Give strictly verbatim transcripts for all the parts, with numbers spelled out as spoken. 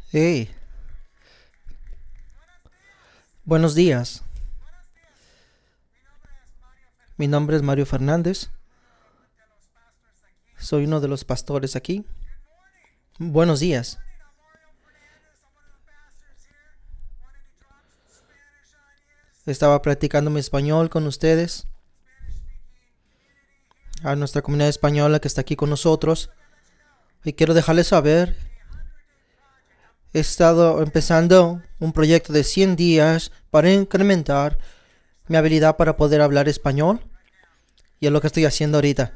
Hey, buenos días. Mi nombre es Mario Fernández. Soy uno de los pastores aquí. Buenos días. Estaba practicando mi español con ustedes, a nuestra comunidad española que está aquí con nosotros. Y quiero dejarles saber, he estado empezando un proyecto de cien días para incrementar mi habilidad para poder hablar español. Y es lo que estoy haciendo ahorita.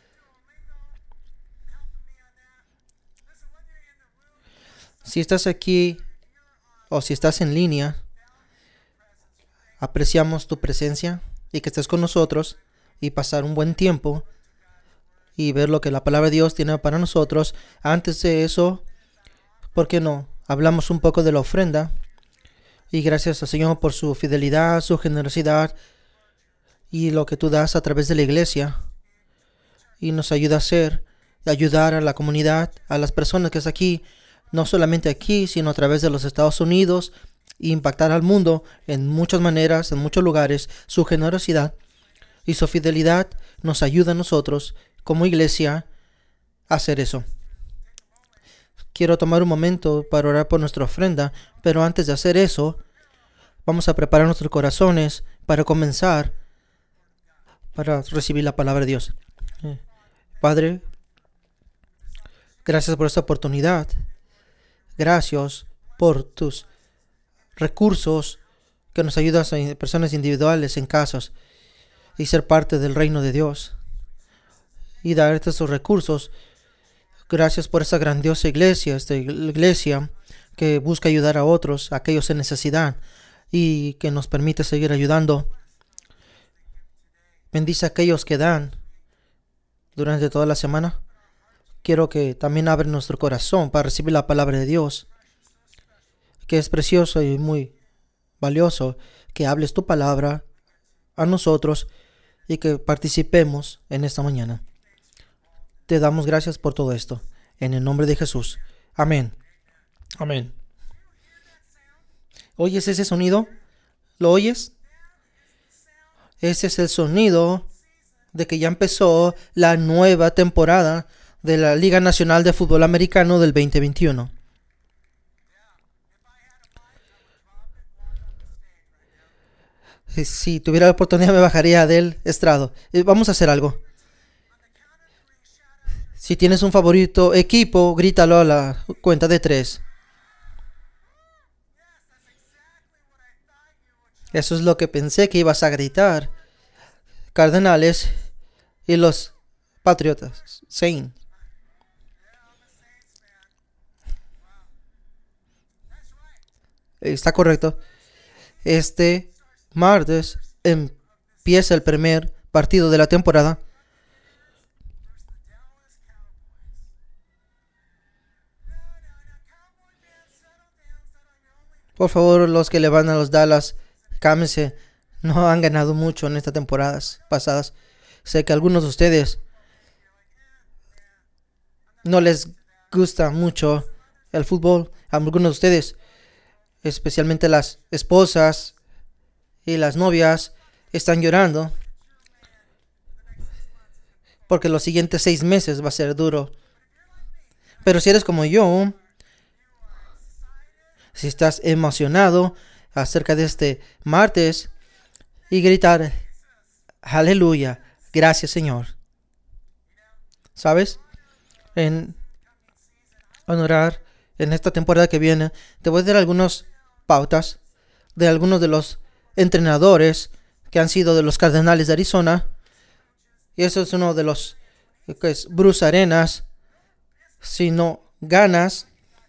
Si estás aquí o si estás en línea, apreciamos tu presencia y que estés con nosotros y pasar un buen tiempo y ver lo que la palabra de Dios tiene para nosotros. Antes de eso, ¿por qué no? Hablamos un poco de la ofrenda y gracias al Señor por su fidelidad, su generosidad y lo que tú das a través de la iglesia y nos ayuda a hacer, ayudar a la comunidad, a las personas que están aquí, no solamente aquí, sino a través de los Estados Unidos, e impactar al mundo en muchas maneras, en muchos lugares. Su generosidad y su fidelidad nos ayuda a nosotros como iglesia a hacer eso. Quiero tomar un momento para orar por nuestra ofrenda, pero antes de hacer eso, vamos a preparar nuestros corazones para comenzar, para recibir la palabra de Dios. Padre, gracias por esta oportunidad. Gracias por tus recursos que nos ayudas a personas individuales en casas y ser parte del reino de Dios y darte esos recursos. Gracias por esta grandiosa iglesia, esta iglesia que busca ayudar a otros, a aquellos en necesidad y que nos permite seguir ayudando. Bendice a aquellos que dan durante toda la semana. Quiero que también abra nuestro corazón para recibir la palabra de Dios, que es precioso y muy valioso que hables tu palabra a nosotros y que participemos en esta mañana. Te damos gracias por todo esto. En el nombre de Jesús. Amén. Amén. ¿Oyes ese sonido? ¿Lo oyes? Ese es el sonido de que ya empezó la nueva temporada de la Liga Nacional de Fútbol Americano del veinte veintiuno. Si tuviera la oportunidad me bajaría del estrado. Vamos a hacer algo. Si tienes un favorito equipo, grítalo a la cuenta de tres. Eso es lo que pensé que ibas a gritar. Cardenales y los Patriotas. Saints. Está correcto. Este martes empieza el primer partido de la temporada. Por favor, los que le van a los Dallas, cálmense. No han ganado mucho en estas temporadas pasadas. Sé que a algunos de ustedes no les gusta mucho el fútbol. A algunos de ustedes, especialmente las esposas y las novias, están llorando porque los siguientes seis meses va a ser duro. Pero si eres como yo, si estás emocionado acerca de este martes y gritar aleluya, gracias Señor. ¿Sabes? En honorar en esta temporada que viene, te voy a dar algunas pautas de algunos de los entrenadores que han sido de los Cardenales de Arizona. Y eso es uno de los, que es Bruce Arenas. Si no ganas,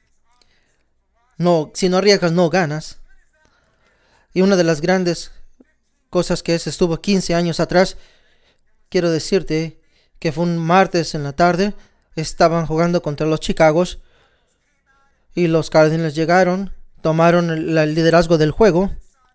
no, si no arriesgas, no ganas. Y una de las grandes cosas que es, estuvo quince años atrás, quiero decirte que fue un martes en la tarde, estaban jugando contra los Chicagos y los Cardinals llegaron, tomaron el, el liderazgo del juego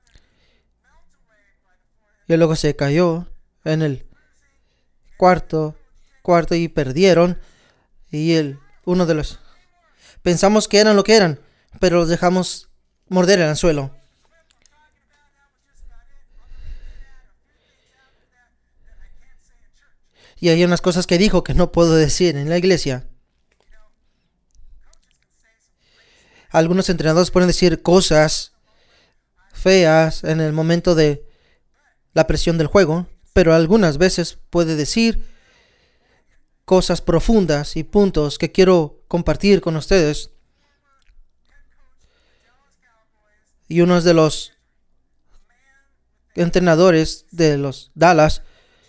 y luego se cayó en el cuarto cuarto y perdieron. Y el uno de los pensamos que eran lo que eran, pero los dejamos morder el anzuelo. Y hay unas cosas que dijo que no puedo decir en la iglesia. Algunos entrenadores pueden decir cosas feas en el momento de la presión del juego, pero algunas veces puede decir cosas profundas y puntos que quiero compartir con ustedes. Y uno de los entrenadores de los Dallas,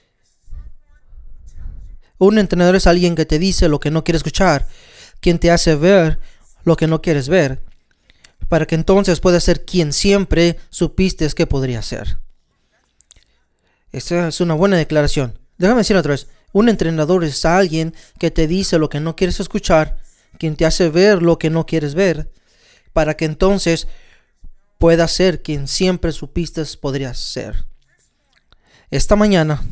un entrenador es alguien que te dice lo que no quiere escuchar, quien te hace ver lo que no quieres ver, para que entonces puedas ser quien siempre supiste que podría ser. Esa es una buena declaración. Déjame decir otra vez. Un entrenador es alguien que te dice lo que no quieres escuchar, quien te hace ver lo que no quieres ver, para que entonces puedas ser quien siempre supiste podrías ser. Esta mañana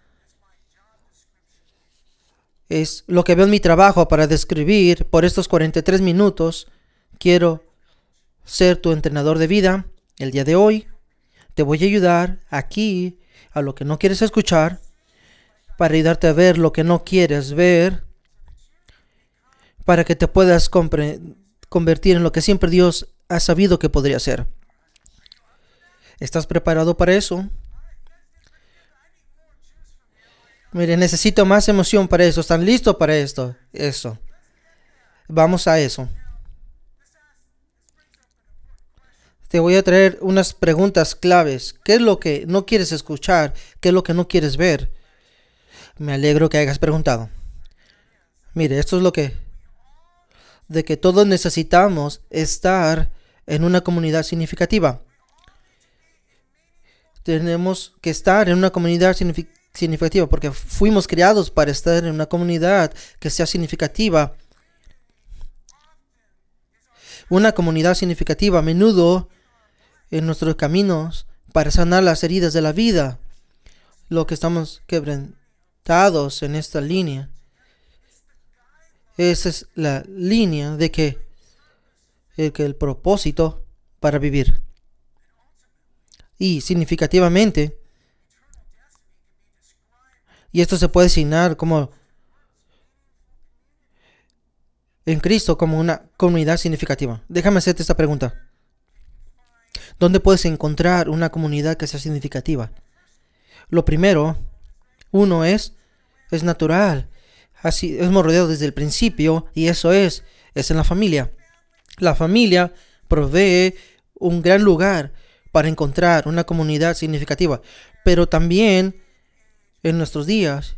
es lo que veo en mi trabajo para describir por estos cuarenta y tres minutos. Quiero ser tu entrenador de vida. El día de hoy te voy a ayudar aquí a lo que no quieres escuchar, para ayudarte a ver lo que no quieres ver, para que te puedas convertir en lo que siempre Dios ha sabido que podría ser. ¿Estás preparado para eso? Mire, necesito más emoción para eso. ¿Están listos para esto? Eso. Vamos a eso. Te voy a traer unas preguntas claves. ¿Qué es lo que no quieres escuchar? ¿Qué es lo que no quieres ver? Me alegro que hayas preguntado. Mire, esto es lo que... de que todos necesitamos estar en una comunidad significativa. Tenemos que estar en una comunidad significativa. significativa, porque fuimos creados para estar en una comunidad que sea significativa. Una comunidad significativa a menudo en nuestros caminos para sanar las heridas de la vida, lo que estamos quebrantados en esta línea. Esa es la línea de que el, que el propósito para vivir. Y significativamente, y esto se puede designar como en Cristo como una comunidad significativa. Déjame hacerte esta pregunta. ¿Dónde puedes encontrar una comunidad que sea significativa? Lo primero, uno es, es natural. Así hemos rodeado desde el principio, y eso es, es en la familia. La familia provee un gran lugar para encontrar una comunidad significativa, pero también en nuestros días,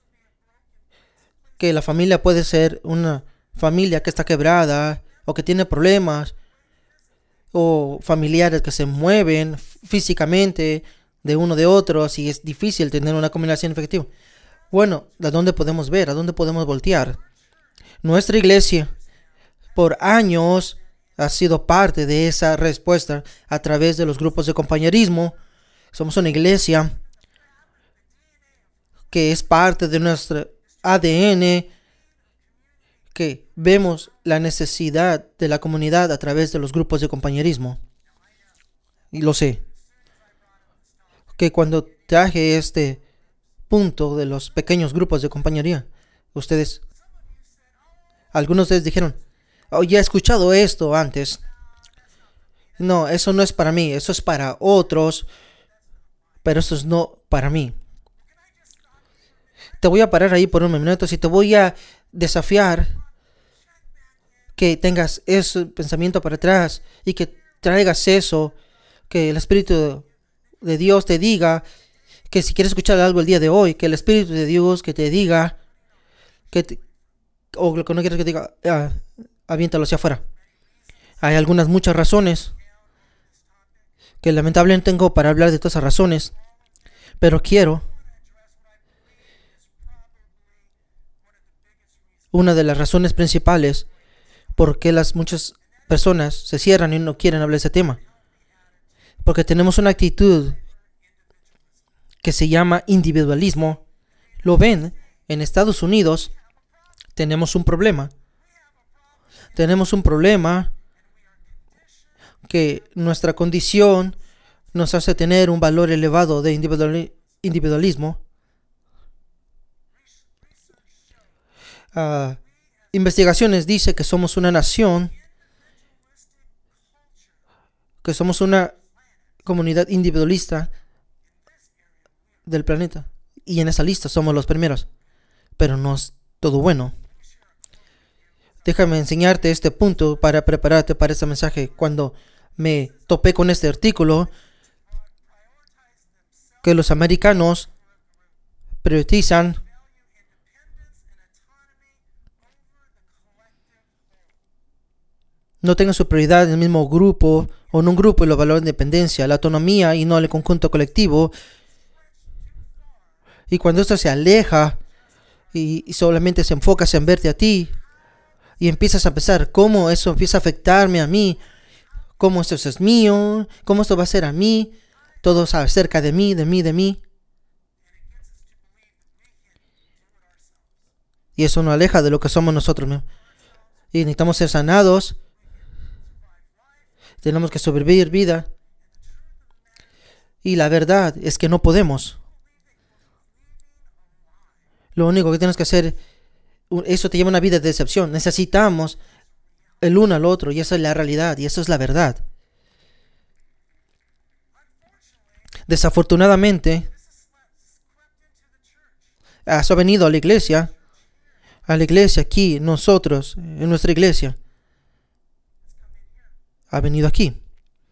que la familia puede ser una familia que está quebrada o que tiene problemas, o familiares que se mueven físicamente de uno de otros y es difícil tener una comunidad significativa. Bueno, ¿a dónde podemos ver? ¿A dónde podemos voltear? Nuestra iglesia por años ha sido parte de esa respuesta a través de los grupos de compañerismo. Somos una iglesia que es parte de nuestro A D N, que vemos la necesidad de la comunidad a través de los grupos de compañerismo. Y lo sé, que cuando traje este punto de los pequeños grupos de compañería, ustedes, algunos de ustedes dijeron, oh, ya he escuchado esto antes. No, eso no es para mí, eso es para otros, pero eso es no para mí. Te voy a parar ahí por un minuto y te voy a desafiar que tengas ese pensamiento para atrás y que traigas eso, que el Espíritu de Dios te diga que si quieres escuchar algo el día de hoy, que el Espíritu de Dios que te diga que te, o lo que no quieres que te diga, ah, aviéntalo hacia afuera. Hay algunas muchas razones que lamentablemente tengo para hablar de todas esas razones, pero quiero una de las razones principales por qué las muchas personas se cierran y no quieren hablar de ese tema. Porque tenemos una actitud que se llama individualismo. Lo ven, en Estados Unidos tenemos un problema. Tenemos un problema que nuestra condición nos hace tener un valor elevado de individualismo. Uh, investigaciones dicen que somos una nación, que somos una comunidad individualista del planeta. Y en esa lista somos los primeros. Pero no es todo bueno. Déjame enseñarte este punto para prepararte para este mensaje. Cuando me topé con este artículo, que los americanos priorizan no tengan su prioridad en el mismo grupo o en un grupo y los valores de independencia, la autonomía y no el conjunto colectivo. Y cuando esto se aleja y, y solamente se enfoca en verte a ti y empiezas a pensar cómo eso empieza a afectarme a mí, cómo esto es mío, cómo esto va a ser a mí, todo acerca de mí, de mí, de mí. Y eso nos aleja de lo que somos nosotros mismos. Y necesitamos ser sanados. Tenemos que sobrevivir vida. Y la verdad es que no podemos. Lo único que tienes que hacer, eso te lleva a una vida de decepción. Necesitamos el uno al otro y esa es la realidad y eso es la verdad. Desafortunadamente, has venido a la iglesia, a la iglesia aquí, nosotros, en nuestra iglesia. Ha venido aquí.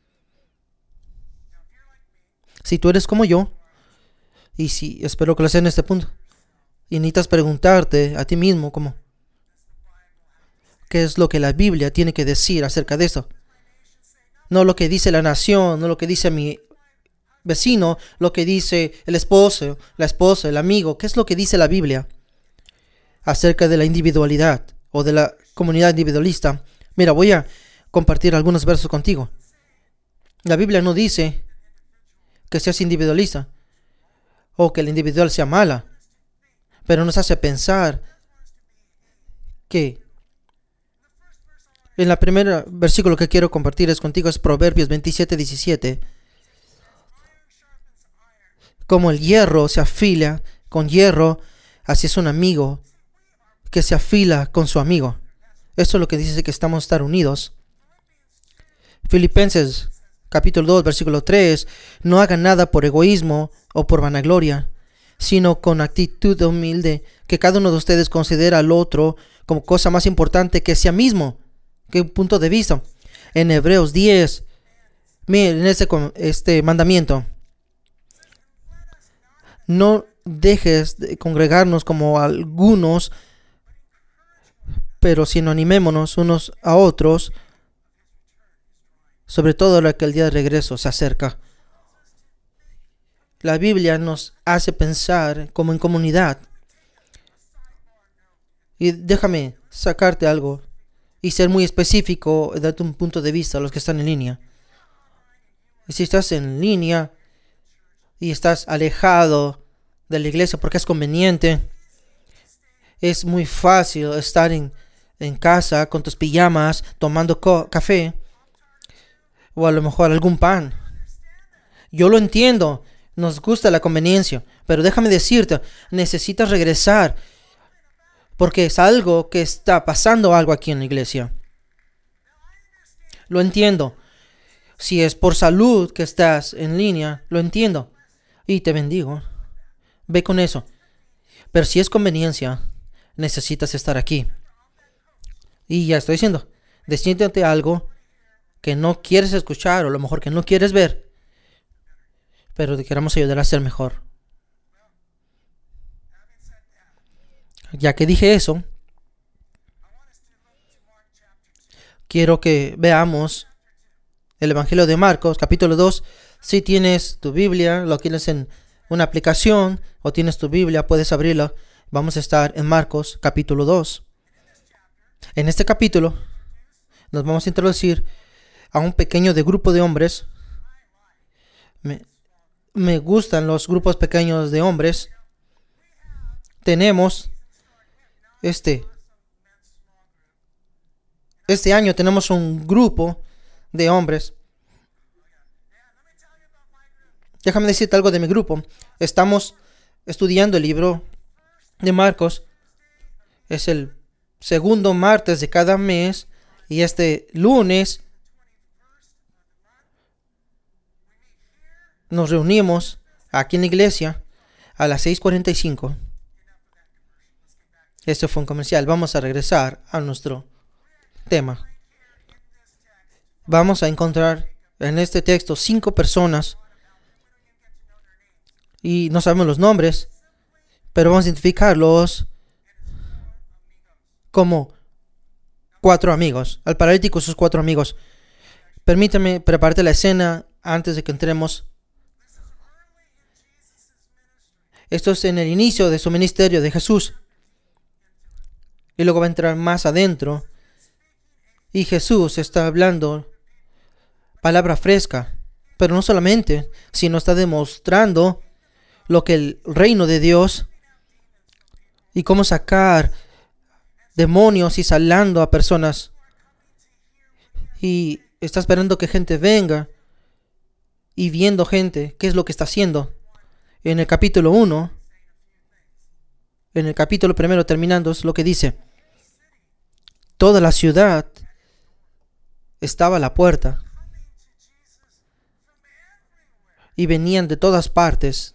Si tú eres como yo, y si espero que lo sea en este punto, y necesitas preguntarte a ti mismo como, ¿qué es lo que la Biblia tiene que decir acerca de eso? No lo que dice la nación, no lo que dice mi vecino, lo que dice el esposo, la esposa, el amigo. ¿Qué es lo que dice la Biblia acerca de la individualidad o de la comunidad individualista? Mira, voy a compartir algunos versos contigo. La Biblia no dice que seas individualista o que el individual sea mala, pero nos hace pensar que en la primera versículo que quiero compartir es contigo es Proverbios veintisiete diecisiete. Como el hierro se afila con hierro, así es un amigo que se afila con su amigo. Esto es lo que dice que estamos estar unidos. Filipenses capítulo dos, versículo tres. No hagan nada por egoísmo o por vanagloria, sino con actitud humilde, que cada uno de ustedes considera al otro como cosa más importante que sí mismo, que un punto de vista. En Hebreos diez, miren este, este mandamiento. No dejes de congregarnos como algunos, pero sino animémonos unos a otros, sobre todo ahora que el día de regreso se acerca. La Biblia nos hace pensar como en comunidad. Y déjame sacarte algo y ser muy específico, darte un punto de vista a los que están en línea. Y si estás en línea y estás alejado de la iglesia porque es conveniente, es muy fácil estar en, en casa con tus pijamas tomando co- café o a lo mejor algún pan. Yo lo entiendo, nos gusta la conveniencia, pero déjame decirte, necesitas regresar porque es algo que está pasando algo aquí en la iglesia. Lo entiendo. Si es por salud que estás en línea, lo entiendo y te bendigo. Ve con eso. Pero si es conveniencia, necesitas estar aquí. Y ya estoy diciendo, decídete algo que no quieres escuchar o a lo mejor que no quieres ver, pero te queremos ayudar a ser mejor. Ya que dije eso, quiero que veamos el Evangelio de Marcos, capítulo dos. Si tienes tu Biblia, lo tienes en una aplicación o tienes tu Biblia, puedes abrirla. Vamos a estar en Marcos, capítulo dos. En este capítulo nos vamos a introducir a un pequeño de grupo de hombres. Me, me gustan los grupos pequeños de hombres. Tenemos este este año tenemos un grupo de hombres Déjame decirte algo de mi grupo. Estamos estudiando el libro de Marcos. Es el segundo martes de cada mes. Y este lunes nos reunimos aquí en la iglesia a las seis cuarenta y cinco. Este fue un comercial. Vamos a regresar a nuestro tema. Vamos a encontrar en este texto cinco personas y no sabemos los nombres, pero vamos a identificarlos como cuatro amigos. Al paralítico, sus cuatro amigos. Permítame prepararte la escena antes de que entremos. Esto es en el inicio de su ministerio de Jesús. Y luego va a entrar más adentro. Y Jesús está hablando palabra fresca. Pero no solamente, sino está demostrando lo que el reino de Dios y cómo sacar demonios y salando a personas. Y está esperando que gente venga y viendo gente, qué es lo que está haciendo. En el capítulo uno, en el capítulo primero terminando, es lo que dice. Toda la ciudad estaba a la puerta y venían de todas partes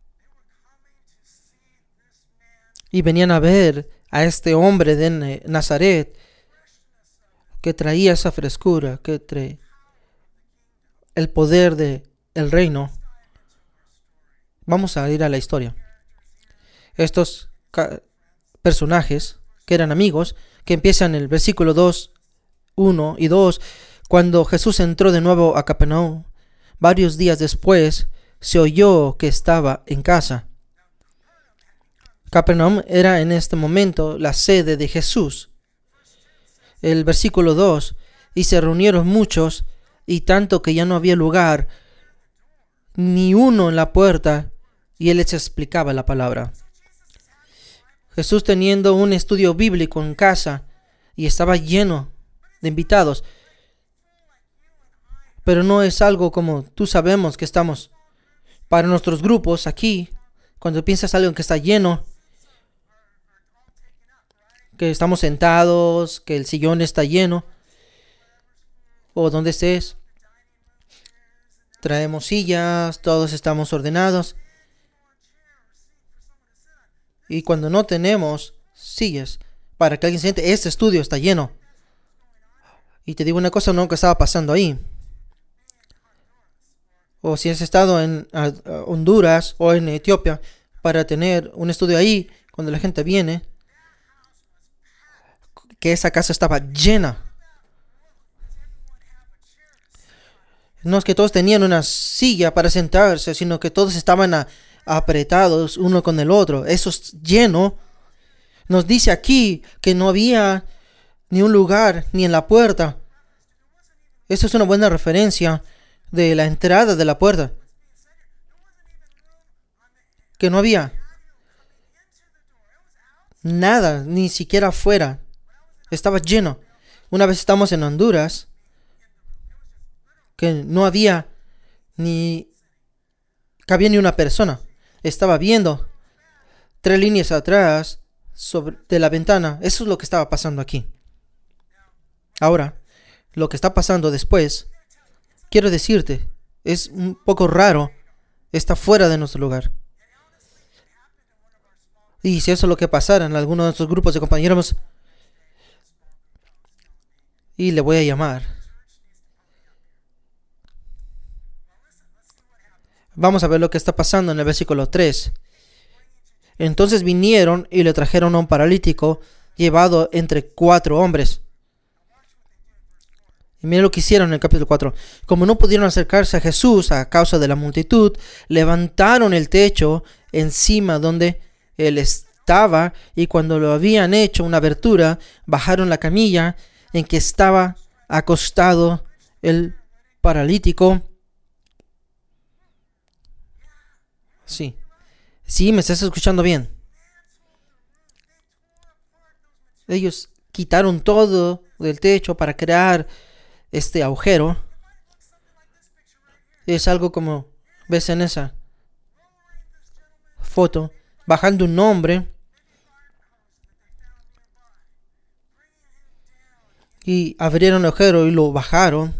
y venían a ver a este hombre de Nazaret que traía esa frescura, que trae el poder del reino. Vamos a ir a la historia. Estos personajes que eran amigos, que empiezan el versículo dos, uno y dos, cuando Jesús entró de nuevo a Capernaum, varios días después se oyó que estaba en casa. Capernaum era en este momento la sede de Jesús. El versículo dos, y se reunieron muchos, y tanto que ya no había lugar, ni uno en la puerta, y él les explicaba la palabra. Jesús teniendo un estudio bíblico en casa, y estaba lleno de invitados. Pero no es algo como tú sabemos que estamos para nuestros grupos aquí. Cuando piensas algo que está lleno, que estamos sentados, que el sillón está lleno, o donde estés, traemos sillas, todos estamos ordenados. Y cuando no tenemos sillas para que alguien se siente, este estudio está lleno. Y te digo una cosa, no, que estaba pasando ahí. O si has estado en uh, Honduras o en Etiopía para tener un estudio ahí, cuando la gente viene, que esa casa estaba llena. No es que todos tenían una silla para sentarse, sino que todos estaban a, apretados uno con el otro. Eso es lleno. Nos dice aquí que no había ni un lugar ni en la puerta. Eso es una buena referencia de la entrada de la puerta. Que no había nada, ni siquiera afuera. Estaba lleno. Una vez estamos en Honduras, que no había ni cabía ni una persona. Estaba viendo tres líneas atrás sobre de la ventana. Eso es lo que estaba pasando aquí. Ahora, lo que está pasando después, quiero decirte, es un poco raro. Está fuera de nuestro lugar. Y si eso es lo que pasara en alguno de nuestros grupos de compañeros, y le voy a llamar. Vamos a ver lo que está pasando en el versículo tres. Entonces vinieron y le trajeron a un paralítico llevado entre cuatro hombres. Y miren lo que hicieron en el capítulo cuatro. Como no pudieron acercarse a Jesús a causa de la multitud, levantaron el techo encima donde él estaba, y cuando lo habían hecho una abertura, bajaron la camilla en que estaba acostado el paralítico. Sí, sí, me estás escuchando bien. Ellos quitaron todo del techo para crear este agujero. Es algo como ves en esa foto bajando un hombre y abrieron el agujero y lo bajaron.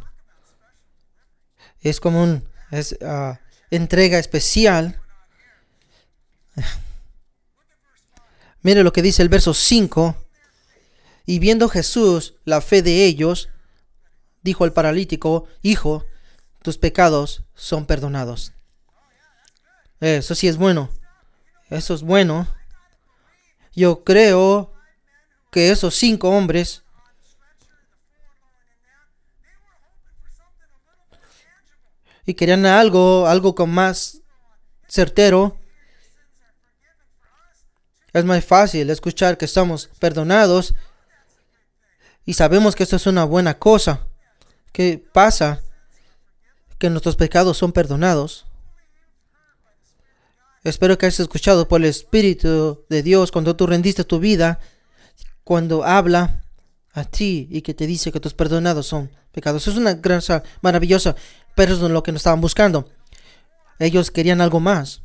Es como un es, uh, entrega especial. Mire lo que dice el verso cinco. Y viendo Jesús la fe de ellos, dijo al paralítico: Hijo, tus pecados son perdonados. Eso sí es bueno. Eso es bueno. Yo creo que esos cinco hombres y querían algo, algo con más certero. Es más fácil escuchar que estamos perdonados y sabemos que esto es una buena cosa. ¿Qué pasa? Que nuestros pecados son perdonados. Espero que hayas escuchado por el Espíritu de Dios cuando tú rendiste tu vida, cuando habla a ti y que te dice que tus perdonados son pecados. Es una gracia maravillosa, pero eso es lo que nos estaban buscando. Ellos querían algo más.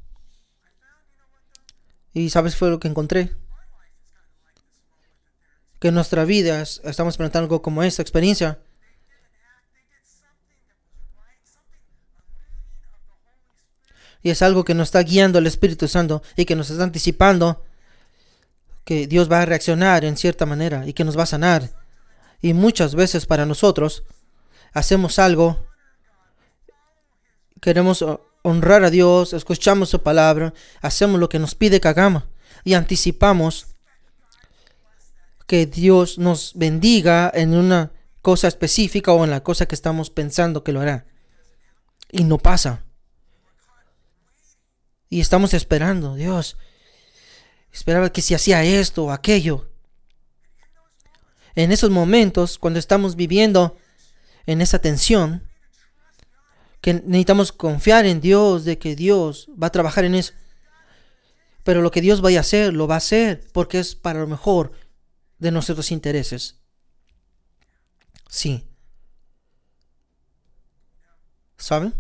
¿Y sabes fue lo que encontré? Que en nuestra vida estamos experimentando algo como esta experiencia. Y es algo que nos está guiando el Espíritu Santo y que nos está anticipando que Dios va a reaccionar en cierta manera y que nos va a sanar. Y muchas veces para nosotros hacemos algo, queremos honrar a Dios, escuchamos su palabra, hacemos lo que nos pide que hagamos y anticipamos que Dios nos bendiga en una cosa específica o en la cosa que estamos pensando que lo hará. Y no pasa. Y estamos esperando, Dios, esperaba que si hacía esto o aquello. En esos momentos, cuando estamos viviendo en esa tensión, que necesitamos confiar en Dios, de que Dios va a trabajar en eso. Pero lo que Dios vaya a hacer, lo va a hacer, porque es para lo mejor de nuestros intereses. Sí. ¿Saben?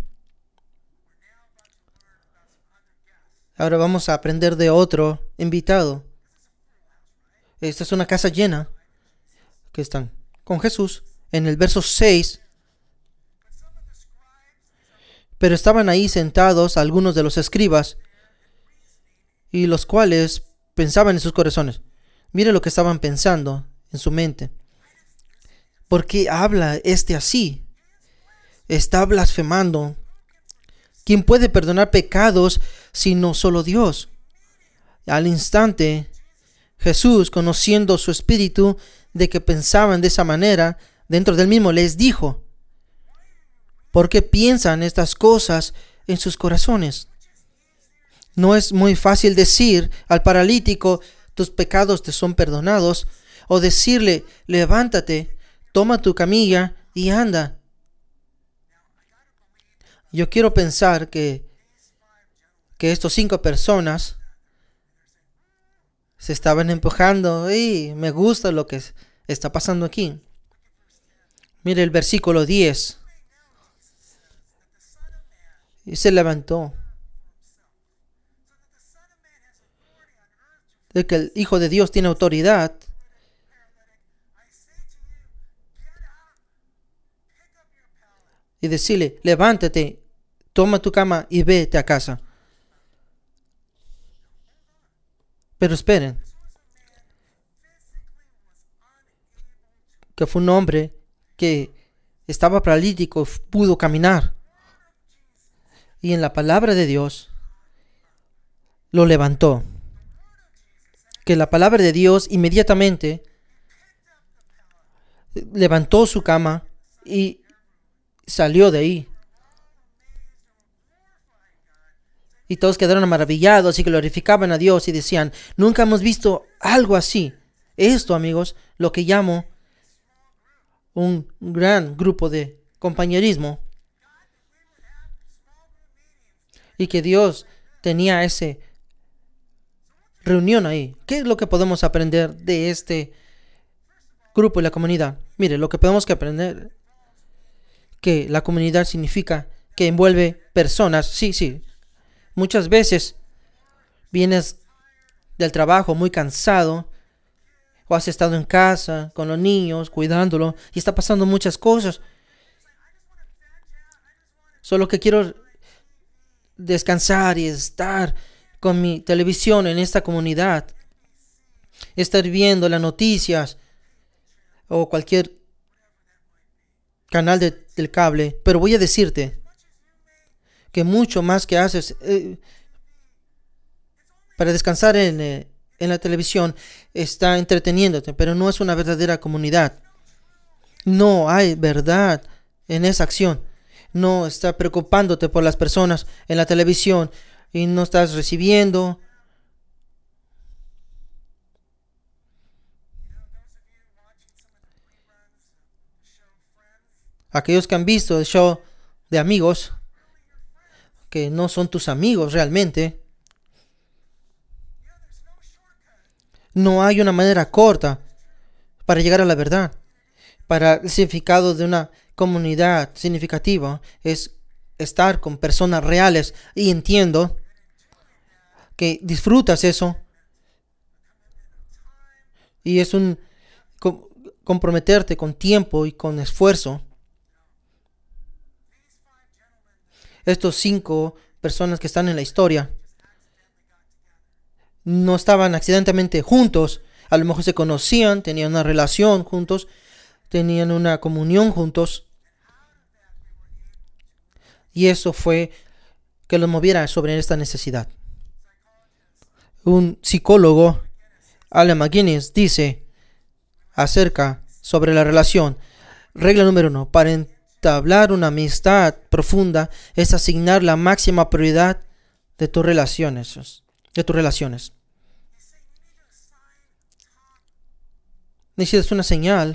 Ahora vamos a aprender de otro invitado. Esta es una casa llena que están con Jesús. En el verso seis. Pero estaban ahí sentados algunos de los escribas, y los cuales pensaban en sus corazones. Mire lo que estaban pensando en su mente. ¿Por qué habla este así? Está blasfemando. ¿Quién puede perdonar pecados sino solo Dios? Al instante, Jesús, conociendo su espíritu de que pensaban de esa manera, dentro del mismo les dijo: ¿por qué piensan estas cosas en sus corazones? No es muy fácil decir al paralítico: tus pecados te son perdonados, o decirle: levántate, toma tu camilla y anda. Yo quiero pensar que, que estos cinco personas se estaban empujando y me gusta lo que está pasando aquí. Mire el versículo diez. Y se levantó. De que el Hijo de Dios tiene autoridad. Y decirle: levántate, toma tu cama y vete a casa. Pero esperen. Que fue un hombre que estaba paralítico, pudo caminar. Y en la palabra de Dios lo levantó. Que la palabra de Dios inmediatamente levantó su cama y salió de ahí. Y todos quedaron maravillados y glorificaban a Dios y decían: nunca hemos visto algo así. Esto, amigos, lo que llamo un gran grupo de compañerismo. Y que Dios tenía esa reunión ahí. ¿Qué es lo que podemos aprender de este grupo y la comunidad? Mire, lo que podemos que aprender, que la comunidad significa que envuelve personas. Sí, sí. Muchas veces vienes del trabajo muy cansado o has estado en casa con los niños cuidándolo y está pasando muchas cosas. Solo que quiero descansar y estar con mi televisión en esta comunidad, estar viendo las noticias o cualquier canal de, del cable. Pero voy a decirte que mucho más que haces eh, para descansar en, eh, en la televisión está entreteniéndote, pero no es una verdadera comunidad. No hay verdad en esa acción. No está preocupándote por las personas en la televisión y no estás recibiendo. Aquellos que han visto el show de amigos, que no son tus amigos realmente, no hay una manera corta para llegar a la verdad. Para el significado de una comunidad significativa es estar con personas reales. Y entiendo que disfrutas eso. Y es un com- comprometerte con tiempo y con esfuerzo. Estos cinco personas que están en la historia no estaban accidentalmente juntos. A lo mejor se conocían, tenían una relación juntos, tenían una comunión juntos. Y eso fue que los moviera sobre esta necesidad. Un psicólogo, Alan McGuinness, dice acerca sobre la relación. Regla número uno. Para entablar una amistad profunda es asignar la máxima prioridad de tus relaciones. De tus relaciones. Necesitas una señal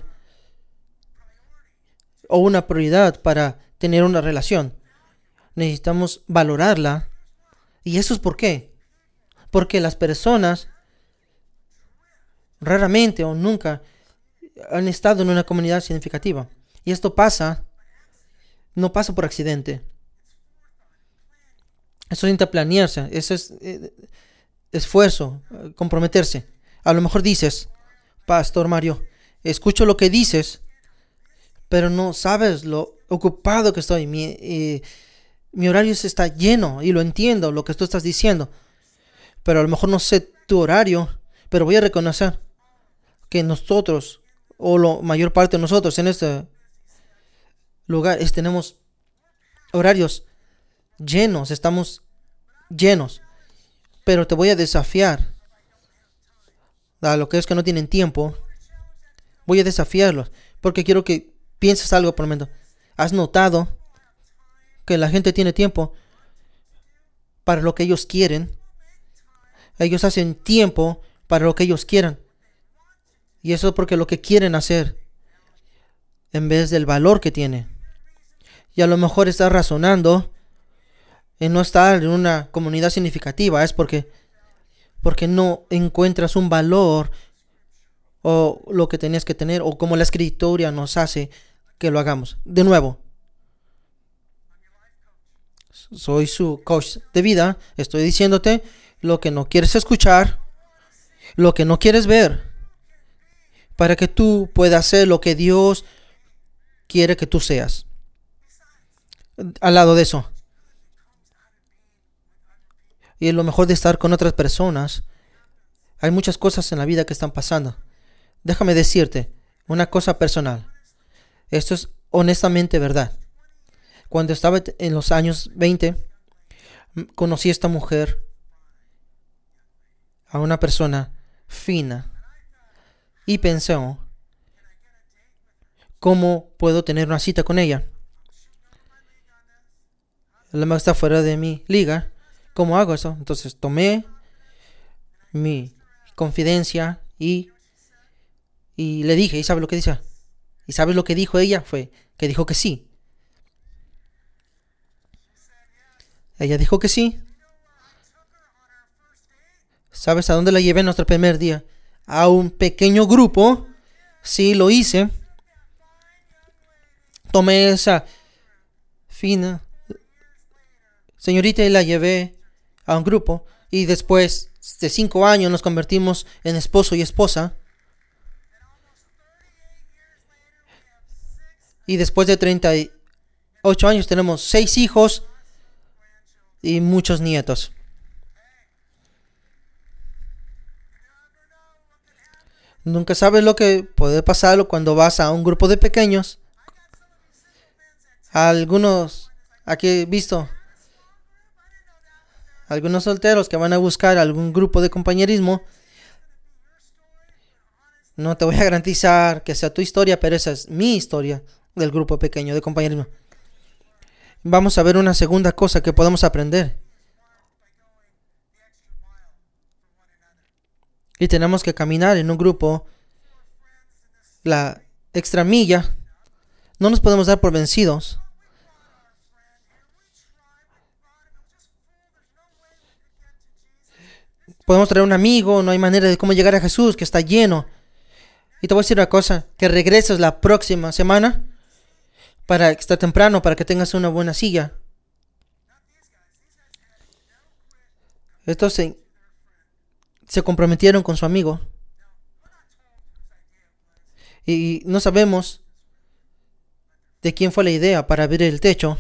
o una prioridad para tener una relación. Necesitamos valorarla. ¿Y eso es por qué? Porque las personas raramente o nunca han estado en una comunidad significativa. Y esto pasa, no pasa por accidente. Eso necesita planearse. Eso es eh, esfuerzo, eh, comprometerse. A lo mejor dices, Pastor Mario, escucho lo que dices, pero no sabes lo ocupado que estoy. Mi, eh, mi horario está lleno y lo entiendo, lo que tú estás diciendo. Pero a lo mejor no sé tu horario, pero voy a reconocer que nosotros, o la mayor parte de nosotros en este lugar, es, tenemos horarios llenos, estamos llenos. Pero te voy a desafiar a lo que es que no tienen tiempo. Voy a desafiarlos porque quiero que pienses algo por un momento. ¿Has notado que la gente tiene tiempo para lo que ellos quieren? Ellos hacen tiempo para lo que ellos quieran. Y eso es porque lo que quieren hacer en vez del valor que tiene. Y a lo mejor estás razonando en no estar en una comunidad significativa. Es porque, porque no encuentras un valor o lo que tenías que tener, o como la escritura nos hace que lo hagamos. De nuevo, soy su coach de vida. Estoy diciéndote lo que no quieres escuchar, lo que no quieres ver, para que tú puedas ser lo que Dios quiere que tú seas. Al lado de eso, y lo mejor de estar con otras personas, hay muchas cosas en la vida que están pasando. Déjame decirte una cosa personal. Esto es honestamente verdad. Cuando estaba en los años veinte, conocí a esta mujer, a una persona fina, y pensé, ¿cómo puedo tener una cita con ella? La más está fuera de mi liga. ¿Cómo hago eso? Entonces tomé mi confidencia y, y le dije, ¿y sabes lo que dice? ¿Y sabes lo que dijo ella? Fue que dijo que sí. Ella dijo que sí. ¿Sabes a dónde la llevé en nuestro primer día? A un pequeño grupo. Sí, lo hice. Tomé esa fina señorita y la llevé a un grupo y después de cinco años nos convertimos en esposo y esposa. Y después de treinta y ocho años tenemos seis hijos y muchos nietos. Nunca sabes lo que puede pasar cuando vas a un grupo de pequeños. Algunos, aquí he visto, algunos solteros que van a buscar algún grupo de compañerismo. No te voy a garantizar que sea tu historia, pero esa es mi historia del grupo pequeño de compañerismo. Vamos a ver una segunda cosa que podemos aprender. Y tenemos que caminar en un grupo la extra milla. No nos podemos dar por vencidos. Podemos traer un amigo, no hay manera de cómo llegar a Jesús, que está lleno. Y te voy a decir una cosa, que regreses la próxima semana para estar temprano, para que tengas una buena silla. Estos se, se comprometieron con su amigo. Y no sabemos de quién fue la idea para abrir el techo.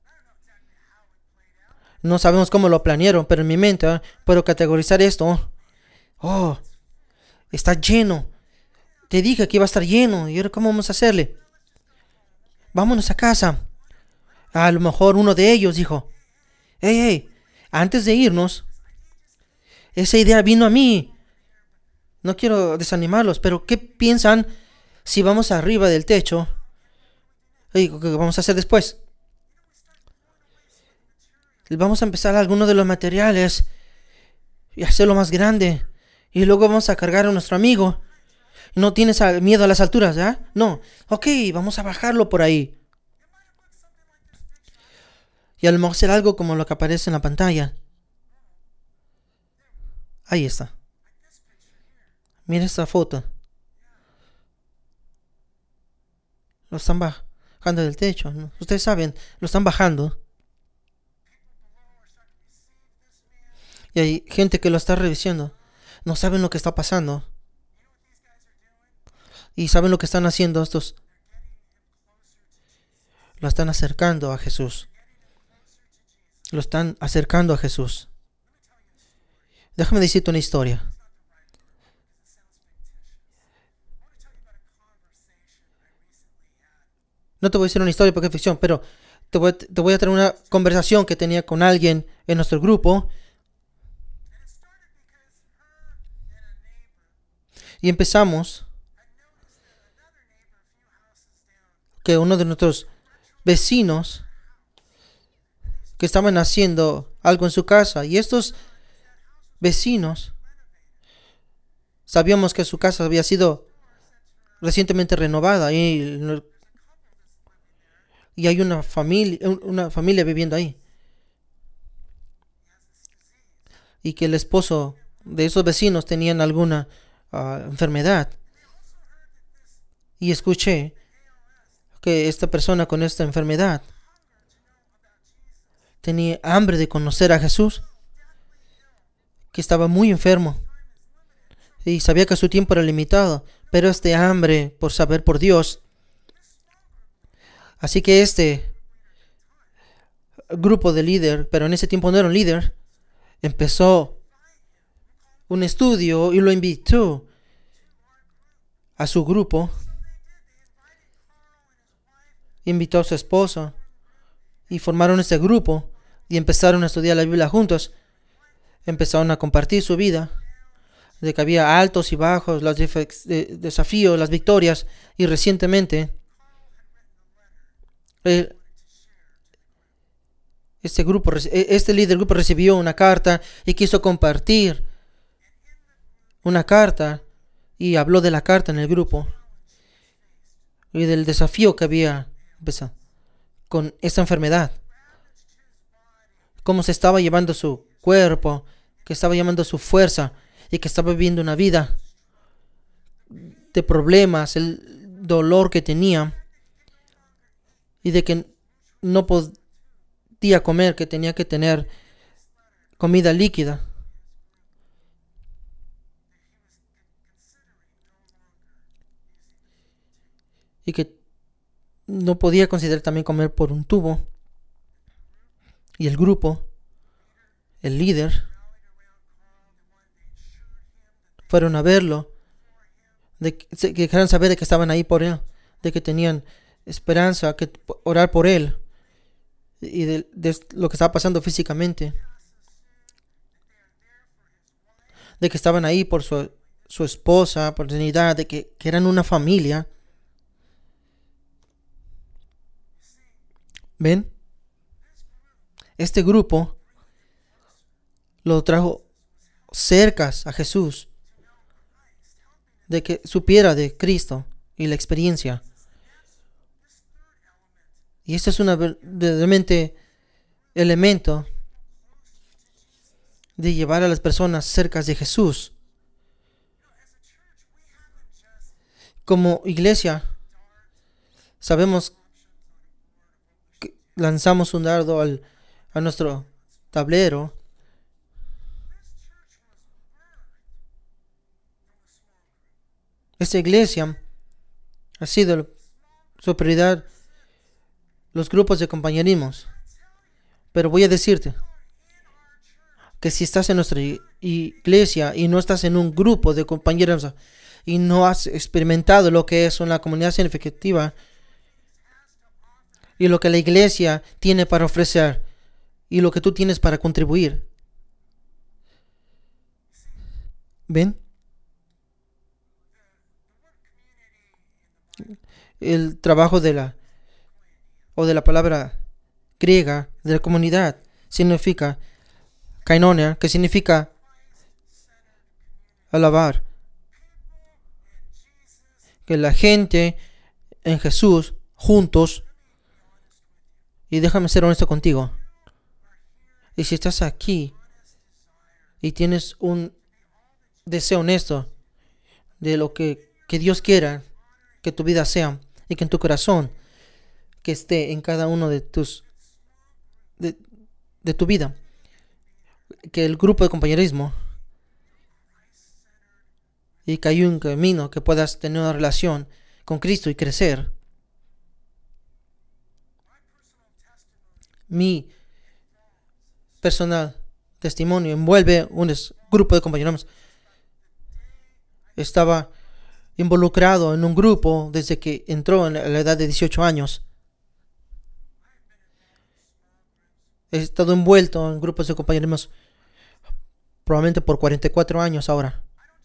No sabemos cómo lo planearon, pero en mi mente ¿eh? puedo categorizar esto. Oh, está lleno. Te dije que iba a estar lleno. ¿Y ahora cómo vamos a hacerle? Vámonos a casa. A lo mejor uno de ellos dijo, hey, hey, antes de irnos, esa idea vino a mí. No quiero desanimarlos, pero ¿qué piensan si vamos arriba del techo? ¿Qué vamos a hacer después? Vamos a empezar algunos de los materiales y hacerlo más grande. Y luego vamos a cargar a nuestro amigo. ¿No tienes miedo a las alturas, ya? No. Ok, vamos a bajarlo por ahí. Y a lo mejor será algo como lo que aparece en la pantalla. Ahí está. Mira esta foto. Lo están bajando del techo, ¿no? Ustedes saben, lo están bajando. Y hay gente que lo está revisando. No saben lo que está pasando. Y saben lo que están haciendo estos. Lo están acercando a Jesús. Lo están acercando a Jesús. Déjame decirte una historia. No te voy a decir una historia porque es ficción, pero te voy, a, te voy a traer una conversación que tenía con alguien en nuestro grupo. Y empezamos que uno de nuestros vecinos que estaban haciendo algo en su casa, y estos vecinos sabíamos que su casa había sido recientemente renovada y, y hay una familia, una familia viviendo ahí, y que el esposo de esos vecinos tenían alguna uh, enfermedad. Y escuché que esta persona con esta enfermedad tenía hambre de conocer a Jesús, que estaba muy enfermo y sabía que su tiempo era limitado, pero este hambre por saber por Dios. Así que este grupo de líder, pero en ese tiempo no era un líder, empezó un estudio y lo invitó a su grupo. Invitó a su esposo y formaron este grupo y empezaron a estudiar la Biblia juntos. Empezaron a compartir su vida, de que había altos y bajos, los desafíos, las victorias. Y recientemente este grupo, este líder del grupo recibió una carta y quiso compartir una carta y habló de la carta en el grupo y del desafío que había empezado con esta enfermedad, cómo se estaba llevando su cuerpo, que estaba llevando su fuerza y que estaba viviendo una vida de problemas, el dolor que tenía y de que no pod- día comer, que tenía que tener comida líquida. Y que no podía considerar también comer por un tubo. Y el grupo, el líder, fueron a verlo, de que, que querían saber de que estaban ahí por él, de que tenían esperanza, que orar por él y de, de lo que estaba pasando físicamente, de que estaban ahí por su, su esposa, por su dignidad, de que, que eran una familia. ¿Ven? Este grupo lo trajo cerca a Jesús, de que supiera de Cristo y la experiencia. Y este es un verdaderamente elemento de llevar a las personas cerca de Jesús. Como iglesia, sabemos que lanzamos un dardo al, a nuestro tablero. Esta iglesia ha sido su prioridad, los grupos de compañerismos. Pero voy a decirte que si estás en nuestra iglesia y no estás en un grupo de compañeros y no has experimentado lo que es una comunidad significativa y lo que la iglesia tiene para ofrecer y lo que tú tienes para contribuir. ¿Ven? El trabajo de la o de la palabra griega de la comunidad significa kainonia, que significa alabar. Que la gente en Jesús juntos. Y déjame ser honesto contigo. Y si estás aquí y tienes un deseo honesto de lo que, que Dios quiera que tu vida sea y que en tu corazón que esté en cada uno de tus de, de tu vida, que el grupo de compañerismo y que hay un camino que puedas tener una relación con Cristo y crecer. Mi personal testimonio envuelve un grupo de compañeros. Estaba involucrado en un grupo desde que entró en la edad de dieciocho años. He estado envuelto en grupos de compañeros probablemente por cuarenta y cuatro años ahora.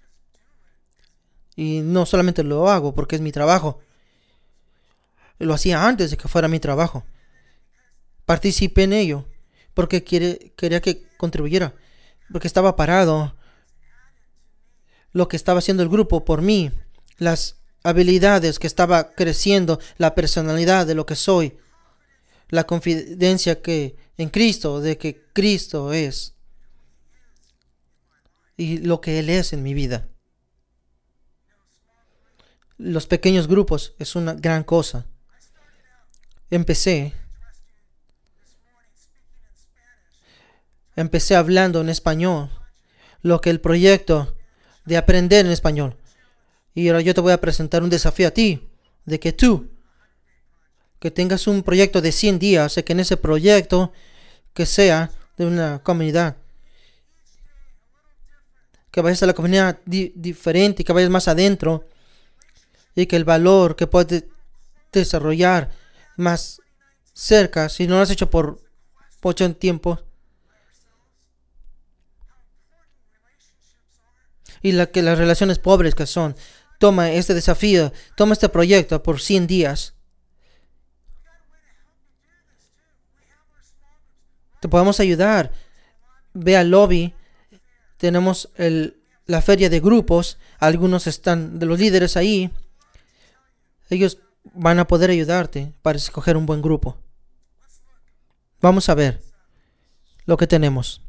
Y no solamente lo hago porque es mi trabajo. Lo hacía antes de que fuera mi trabajo. Participé en ello porque quiere, quería que contribuyera. Porque estaba parado. Lo que estaba haciendo el grupo por mí. Las habilidades que estaba creciendo. La personalidad de lo que soy. La confidencia que en Cristo. De que Cristo es. Y lo que Él es en mi vida. Los pequeños grupos es una gran cosa. Empecé. Empecé hablando en español. Lo que el proyecto de aprender en español. Y ahora yo te voy a presentar un desafío a ti. De que tú. Que tengas un proyecto de cien días. Y que en ese proyecto. Que sea de una comunidad. Que vayas a la comunidad di- diferente. Y que vayas más adentro. Y que el valor que puedes desarrollar más cerca, si no lo has hecho por mucho tiempo. Y la que las relaciones pobres que son. Toma este desafío, toma este proyecto por cien días. Te podemos ayudar. Ve al lobby. Tenemos el, la feria de grupos. Algunos están de los líderes ahí. Ellos van a poder ayudarte para escoger un buen grupo. Vamos a ver lo que tenemos.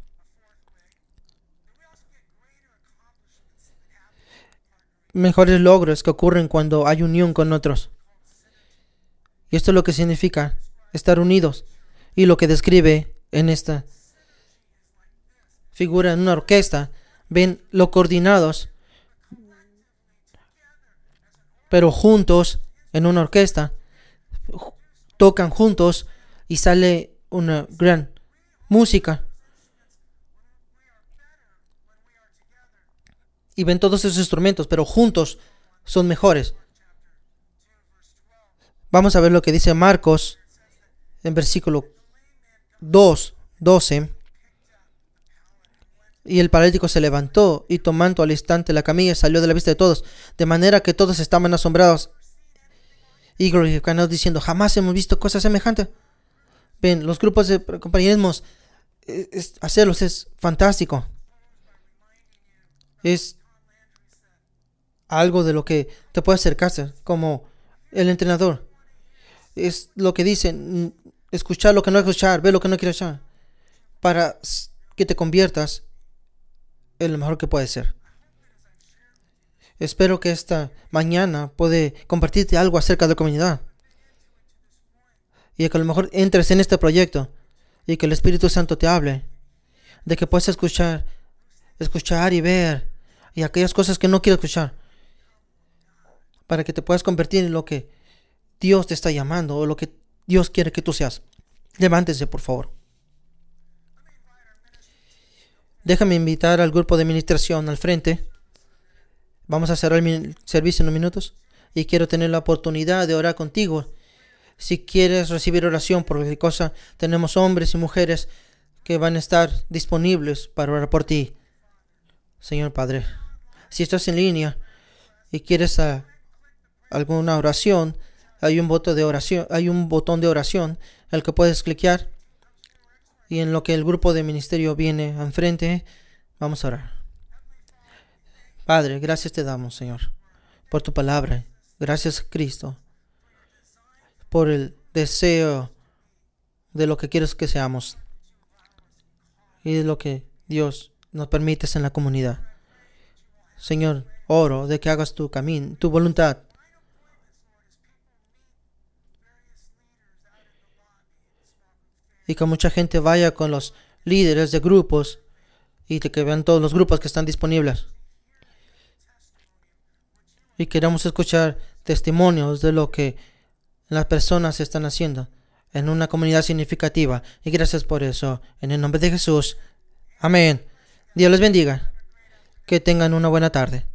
Mejores logros que ocurren cuando hay unión con otros. Y esto es lo que significa estar unidos. Y lo que describe en esta figura en una orquesta, ven lo coordinados, pero juntos en una orquesta, tocan juntos y sale una gran música. Y ven todos esos instrumentos, pero juntos son mejores. Vamos a ver lo que dice Marcos en versículo dos, doce. Y el paralítico se levantó y tomando al instante la camilla salió de la vista de todos, de manera que todos estaban asombrados y glorificando diciendo: jamás hemos visto cosas semejantes. Ven, los grupos de compañerismo, es, es, hacerlos es fantástico. Es algo de lo que te puede acercarse como el entrenador. Es lo que dicen: escuchar lo que no escuchar, ver lo que no quieres escuchar, para que te conviertas en lo mejor que puede ser. Espero que esta mañana pueda compartirte algo acerca de la comunidad y que a lo mejor entres en este proyecto y que el Espíritu Santo te hable, de que puedas escuchar, escuchar y ver y aquellas cosas que no quieres escuchar, para que te puedas convertir en lo que Dios te está llamando o lo que Dios quiere que tú seas. Levántese, por favor. Déjame invitar al grupo de administración al frente. Vamos a cerrar el servicio en unos minutos y quiero tener la oportunidad de orar contigo. Si quieres recibir oración por cualquier cosa, tenemos hombres y mujeres que van a estar disponibles para orar por ti. Señor Padre, si estás en línea y quieres a, alguna oración, hay un botón de oración, hay un botón de oración al que puedes cliquear. Y en lo que el grupo de ministerio viene enfrente, vamos a orar. Padre, gracias te damos, Señor, por tu palabra. Gracias, Cristo, por el deseo de lo que quieres que seamos y de lo que Dios nos permites en la comunidad. Señor, oro de que hagas tu camino, tu voluntad. Y que mucha gente vaya con los líderes de grupos y de que vean todos los grupos que están disponibles. Y queremos escuchar testimonios de lo que las personas están haciendo en una comunidad significativa. Y gracias por eso. En el nombre de Jesús. Amén. Dios les bendiga. Que tengan una buena tarde.